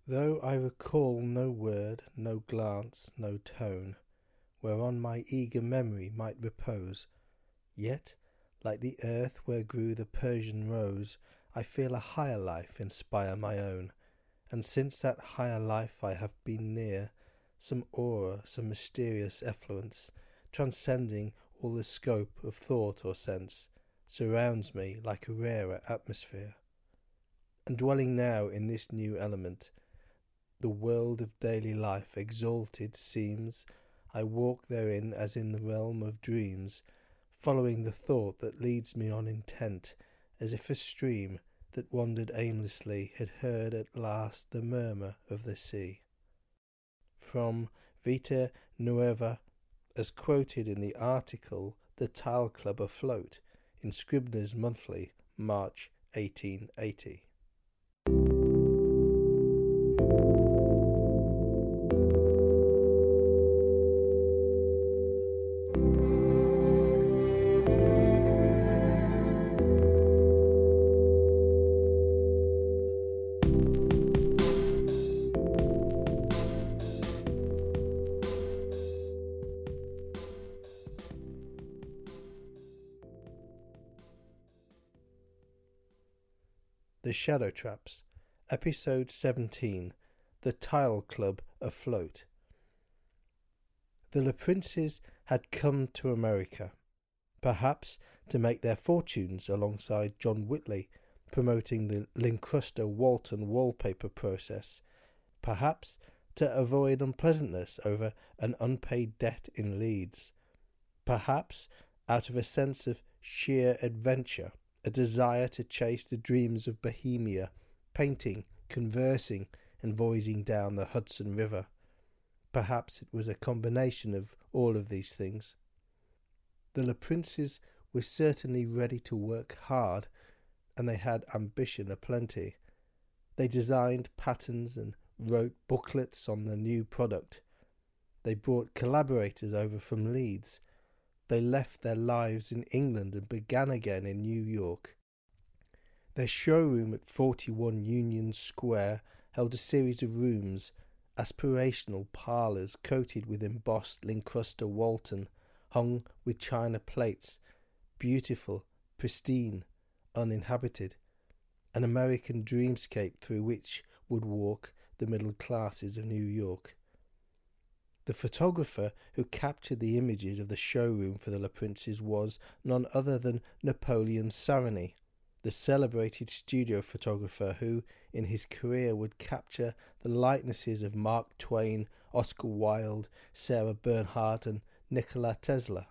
Though I recall no word, no glance, no tone, whereon my eager memory might repose, yet, like the earth where grew the Persian rose, I feel a higher life inspire my own, and since that higher life I have been near, some aura, some mysterious effluence, transcending all the scope of thought or sense, surrounds me like a rarer atmosphere. And dwelling now in this new element, the world of daily life exalted seems, I walk therein as in the realm of dreams, following the thought that leads me on intent, as if a stream that wandered aimlessly had heard at last the murmur of the sea. From Vita Nuova, as quoted in the article The Tile Club Afloat in Scribner's Monthly, March 1880. The Shadow Traps, Episode 17, The Tile Club Afloat. The Le Princes had come to America, perhaps to make their fortunes alongside John Whitley, promoting the Lincrusta Walton wallpaper process, perhaps to avoid unpleasantness over an unpaid debt in Leeds, perhaps out of a sense of sheer adventure, a desire to chase the dreams of Bohemia, painting, conversing, and voyaging down the Hudson River. Perhaps it was a combination of all of these things. The Le Princes were certainly ready to work hard, and they had ambition aplenty. They designed patterns and wrote booklets on the new product. They brought collaborators over from Leeds. They left their lives in England and began again in New York. Their showroom at 41 Union Square held a series of rooms, aspirational parlours coated with embossed Lincrusta Walton, hung with china plates, beautiful, pristine, uninhabited, an American dreamscape through which would walk the middle classes of New York. The photographer who captured the images of the showroom for the Le Princes was none other than Napoleon Sarony, the celebrated studio photographer who, in his career, would capture the likenesses of Mark Twain, Oscar Wilde, Sarah Bernhardt, and Nikola Tesla.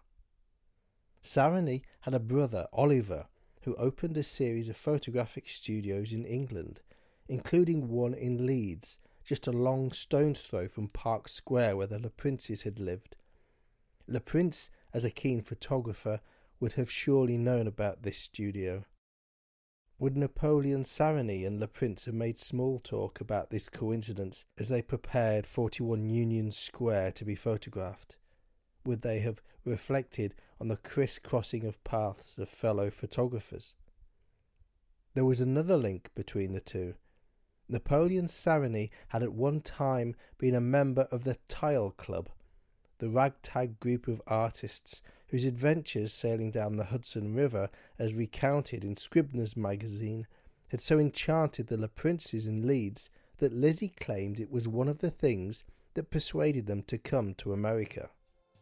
Sarony had a brother, Oliver, who opened a series of photographic studios in England, including one in Leeds, just a long stone's throw from Park Square where the Le Princes had lived. Le Prince, as a keen photographer, would have surely known about this studio. Would Napoleon Sarony and Le Prince have made small talk about this coincidence as they prepared 41 Union Square to be photographed? Would they have reflected on the criss-crossing of paths of fellow photographers? There was another link between the two. Napoleon Sarony had at one time been a member of the Tile Club, the ragtag group of artists whose adventures sailing down the Hudson River, as recounted in Scribner's magazine, had so enchanted the Le Princes in Leeds that Lizzie claimed it was one of the things that persuaded them to come to America.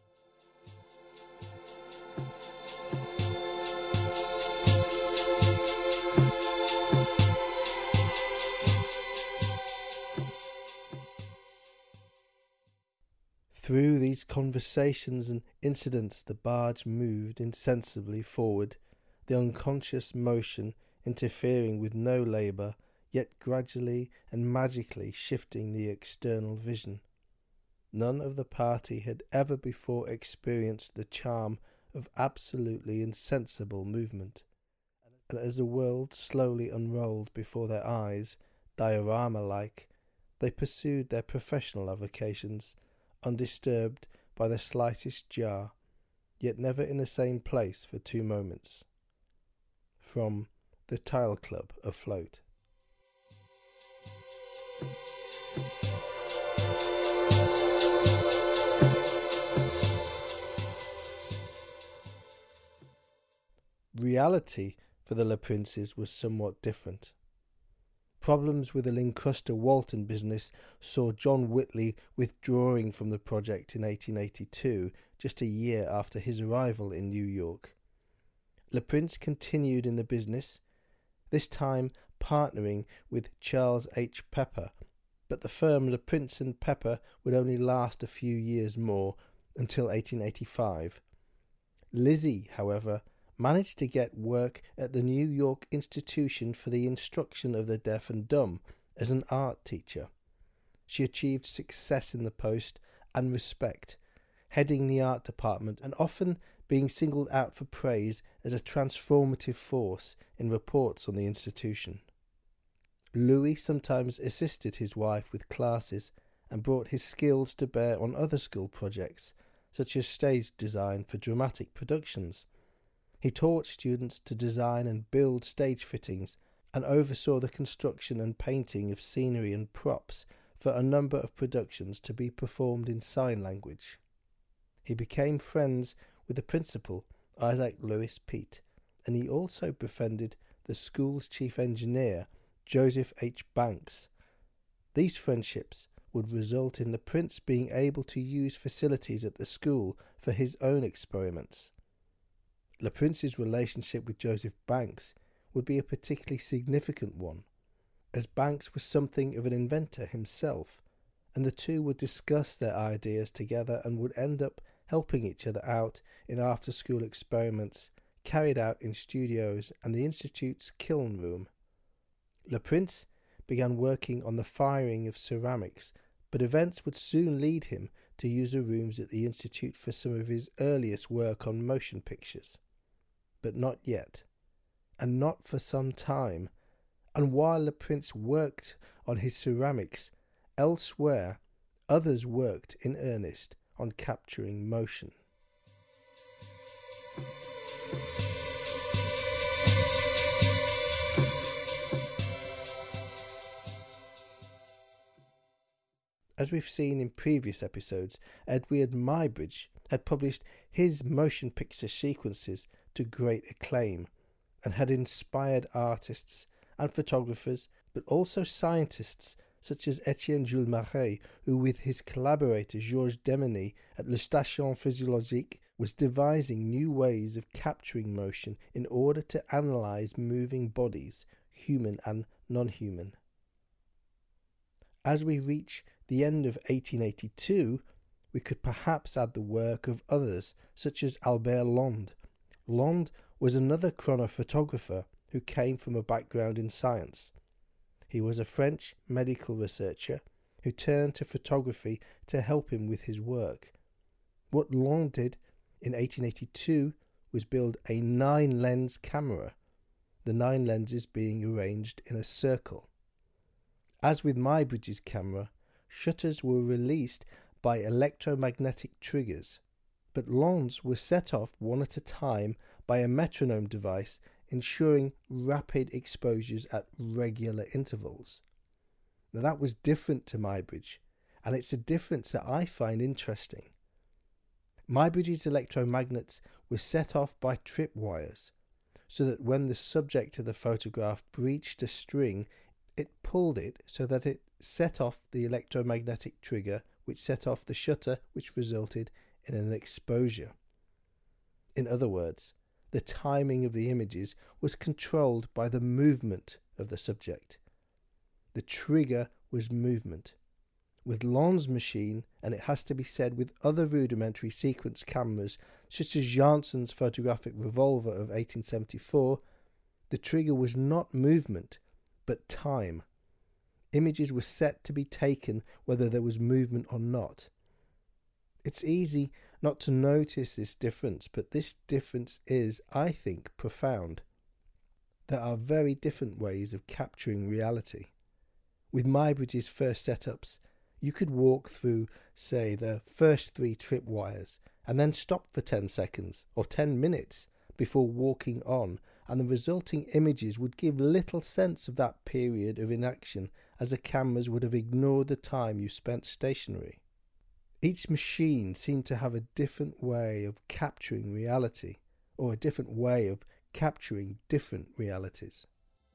Through these conversations and incidents the barge moved insensibly forward, the unconscious motion interfering with no labour, yet gradually and magically shifting the external vision. None of the party had ever before experienced the charm of absolutely insensible movement, and as the world slowly unrolled before their eyes, diorama-like, they pursued their professional avocations, undisturbed by the slightest jar, yet never in the same place for 2 moments. From The Tile Club Afloat. Reality for the Le Princes was somewhat different. Problems with the Lincruster Walton business saw John Whitley withdrawing from the project in 1882, just a year after his arrival in New York. Le Prince continued in the business, this time partnering with Charles H. Pepper, but the firm Le Prince and Pepper would only last a few years more, until 1885. Lizzie, however, managed to get work at the New York Institution for the Instruction of the Deaf and Dumb as an art teacher. She achieved success in the post and respect, heading the art department and often being singled out for praise as a transformative force in reports on the institution. Louis sometimes assisted his wife with classes and brought his skills to bear on other school projects, such as stage design for dramatic productions. He taught students to design and build stage fittings and oversaw the construction and painting of scenery and props for a number of productions to be performed in sign language. He became friends with the principal, Isaac Lewis Peat, and he also befriended the school's chief engineer, Joseph H. Banks. These friendships would result in the Prince being able to use facilities at the school for his own experiments. Le Prince's relationship with Joseph Banks would be a particularly significant one, as Banks was something of an inventor himself, and the two would discuss their ideas together and would end up helping each other out in after-school experiments carried out in studios and the Institute's kiln room. Le Prince began working on the firing of ceramics, but events would soon lead him to use the rooms at the Institute for some of his earliest work on motion pictures. But not yet, and not for some time, and while Le Prince worked on his ceramics, elsewhere others worked in earnest on capturing motion. As we've seen in previous episodes, Edward Muybridge had published his motion picture sequences to great acclaim and had inspired artists and photographers, but also scientists such as Etienne Jules Marey, who with his collaborator Georges Demeny at Le Station Physiologique was devising new ways of capturing motion in order to analyse moving bodies, human and non-human. As we reach the end of 1882, we could perhaps add the work of others, such as Albert Londe. Londe was another chronophotographer who came from a background in science. He was a French medical researcher who turned to photography to help him with his work. What Londe did in 1882 was build a 9-lens camera, the 9 lenses being arranged in a circle. As with Muybridge's camera, shutters were released by electromagnetic triggers, but Londe's were set off one at a time by a metronome device, ensuring rapid exposures at regular intervals. Now that was different to Muybridge, and it's a difference that I find interesting. Muybridge's electromagnets were set off by tripwires, so that when the subject of the photograph breached a string, it pulled it so that it set off the electromagnetic trigger, which set off the shutter, which resulted in an exposure. In other words, the timing of the images was controlled by the movement of the subject. The trigger was movement. With Londe's machine, and it has to be said with other rudimentary sequence cameras such as Janssen's photographic revolver of 1874, the trigger was not movement, but time. Images were set to be taken whether there was movement or not. It's easy not to notice this difference, but this difference is, I think, profound. There are very different ways of capturing reality. With Muybridge's first setups, you could walk through, say, the first 3 tripwires and then stop for 10 seconds or 10 minutes before walking on and the resulting images would give little sense of that period of inaction, as the cameras would have ignored the time you spent stationary. Each machine seemed to have a different way of capturing reality, or a different way of capturing different realities.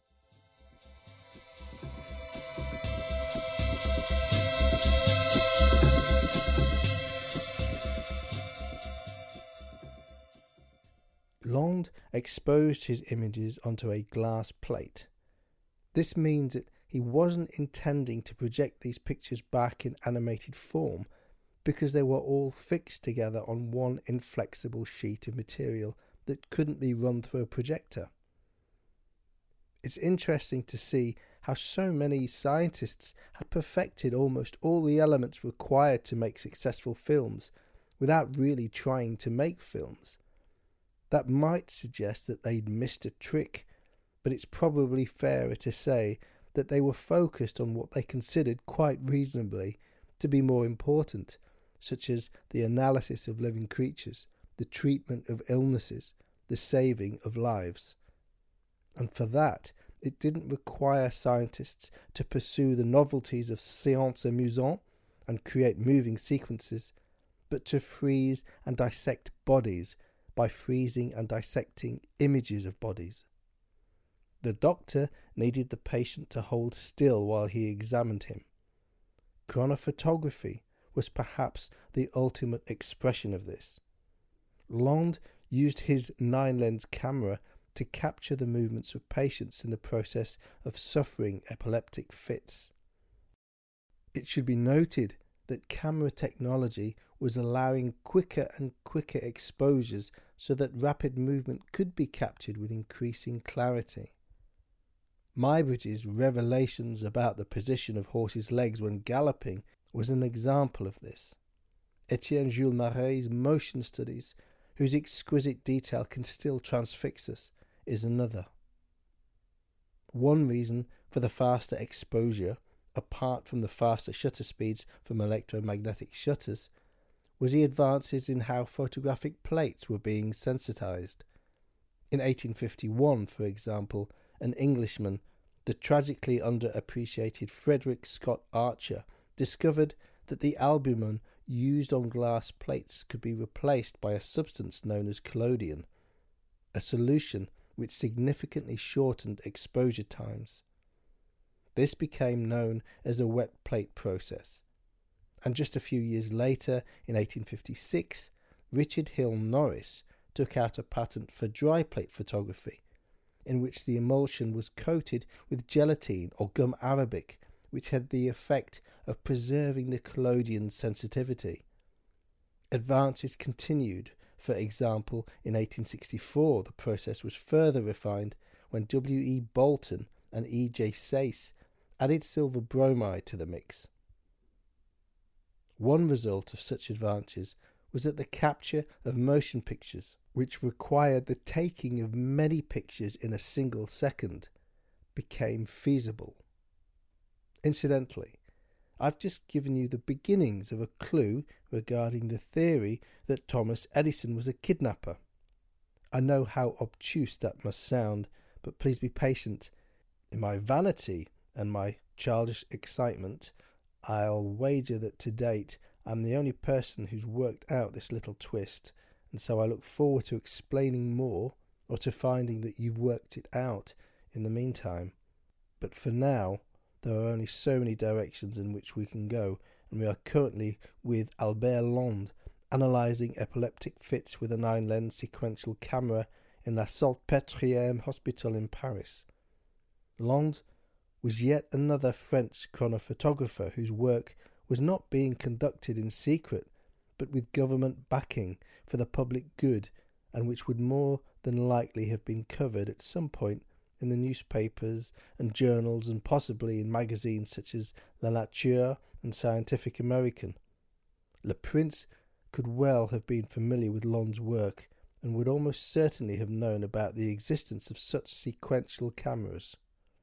Land exposed his images onto a glass plate. This means that he wasn't intending to project these pictures back in animated form, because they were all fixed together on one inflexible sheet of material that couldn't be run through a projector. It's interesting to see how so many scientists had perfected almost all the elements required to make successful films without really trying to make films. That might suggest that they'd missed a trick, but it's probably fairer to say that they were focused on what they considered quite reasonably to be more important, such as the analysis of living creatures, the treatment of illnesses, the saving of lives. And for that, it didn't require scientists to pursue the novelties of séances amusantes and create moving sequences, but to freeze and dissect bodies by freezing and dissecting images of bodies. The doctor needed the patient to hold still while he examined him. Chronophotography was perhaps the ultimate expression of this. Land used his 9-lens camera to capture the movements of patients in the process of suffering epileptic fits. It should be noted that camera technology was allowing quicker and quicker exposures so that rapid movement could be captured with increasing clarity. Muybridge's revelations about the position of horses' legs when galloping was an example of this. Etienne Jules Maret's motion studies, whose exquisite detail can still transfix us, is another. One reason for the faster exposure, apart from the faster shutter speeds from electromagnetic shutters, was the advances in how photographic plates were being sensitized. In 1851, for example, an Englishman, the tragically underappreciated Frederick Scott Archer, discovered that the albumen used on glass plates could be replaced by a substance known as collodion, a solution which significantly shortened exposure times. This became known as a wet plate process. And just a few years later, in 1856, Richard Hill Norris took out a patent for dry plate photography, in which the emulsion was coated with gelatine or gum arabic, which had the effect of preserving the collodion's sensitivity. Advances continued. For example, in 1864, the process was further refined when W. E. Bolton and E. J. Sayce added silver bromide to the mix. One result of such advances was that the capture of motion pictures, which required the taking of many pictures in a single second, became feasible. Incidentally, I've just given you the beginnings of a clue regarding the theory that Thomas Edison was a kidnapper. I know how obtuse that must sound, but please be patient. In my vanity and my childish excitement, I'll wager that to date I'm the only person who's worked out this little twist, and so I look forward to explaining more, or to finding that you've worked it out in the meantime. But for now, there are only so many directions in which we can go, and we are currently with Albert Land analysing epileptic fits with a 9-lens sequential camera in La Salpêtrière Hospital in Paris. Land was yet another French chronophotographer whose work was not being conducted in secret, but with government backing for the public good, and which would more than likely have been covered at some point in the newspapers and journals, and possibly in magazines such as La Nature and Scientific American. Le Prince could well have been familiar with Land's work, and would almost certainly have known about the existence of such sequential cameras.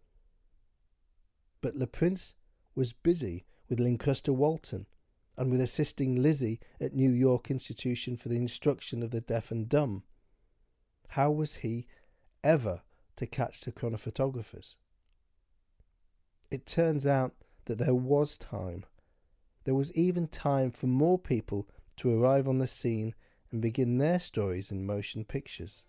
But Le Prince was busy with Lincrusta Walton, and with assisting Lizzie at New York Institution for the Instruction of the Deaf and Dumb. How was he ever to catch the chronophotographers. It turns out that there was time. There was even time for more people to arrive on the scene and begin their stories in motion pictures.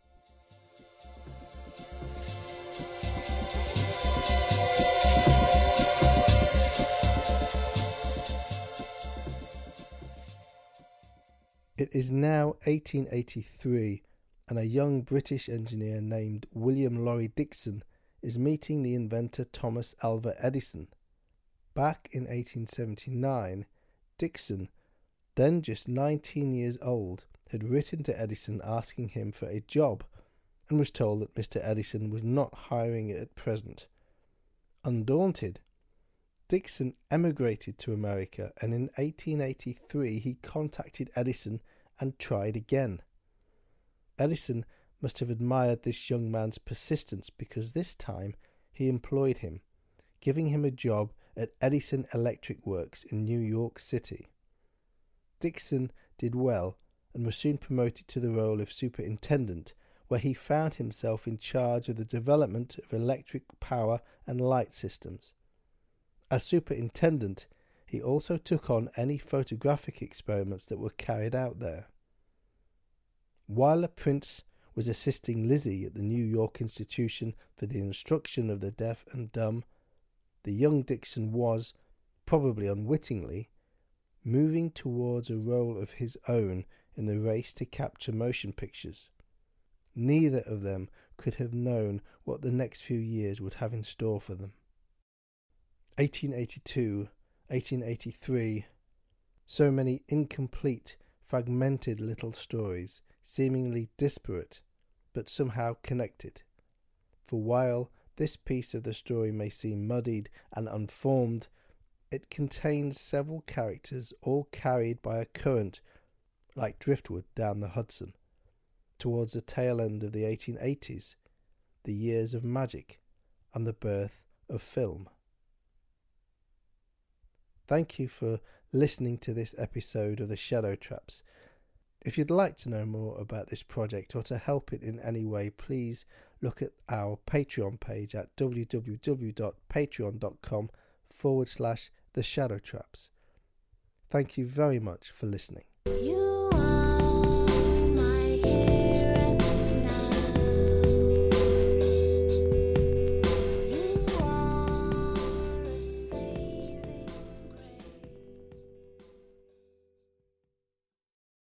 It is now 1883, and a young British engineer named William Laurie Dickson is meeting the inventor Thomas Alva Edison. Back in 1879, Dickson, then just 19 years old, had written to Edison asking him for a job, and was told that Mr. Edison was not hiring at present. Undaunted, Dickson emigrated to America, and in 1883 he contacted Edison and tried again. Edison must have admired this young man's persistence, because this time he employed him, giving him a job at Edison Electric Works in New York City. Dickson did well and was soon promoted to the role of superintendent, where he found himself in charge of the development of electric power and light systems. As superintendent, he also took on any photographic experiments that were carried out there. While the Prince was assisting Lizzie at the New York Institution for the Instruction of the Deaf and Dumb, the young Dickson was, probably unwittingly, moving towards a role of his own in the race to capture motion pictures. Neither of them could have known what the next few years would have in store for them. 1882, 1883, so many incomplete, fragmented little stories, seemingly disparate, but somehow connected. For while this piece of the story may seem muddied and unformed, it contains several characters all carried by a current, like driftwood down the Hudson, towards the tail end of the 1880s, the years of magic and the birth of film. Thank you for listening to this episode of The Shadow Traps. If you'd like to know more about this project or to help it in any way, please look at our Patreon page at www.patreon.com/The Shadow Traps. Thank you very much for listening.